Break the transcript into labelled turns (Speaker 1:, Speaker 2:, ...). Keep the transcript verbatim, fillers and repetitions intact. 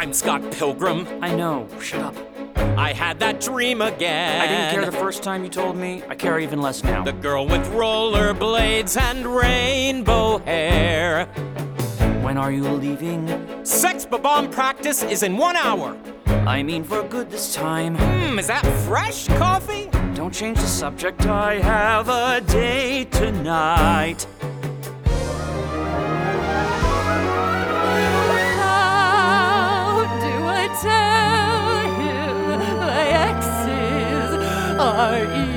Speaker 1: I'm Scott Pilgrim.
Speaker 2: I know. Shut up.
Speaker 1: I had that dream again.
Speaker 2: I didn't care the first time you told me. I care even less now.
Speaker 1: The girl with rollerblades and rainbow hair.
Speaker 2: When are you leaving?
Speaker 1: Sex bomb practice is in one hour.
Speaker 2: I mean for good this time.
Speaker 1: Hmm, is that fresh coffee?
Speaker 2: Don't change the subject. I have a date tonight.
Speaker 3: How do I tell him my exes are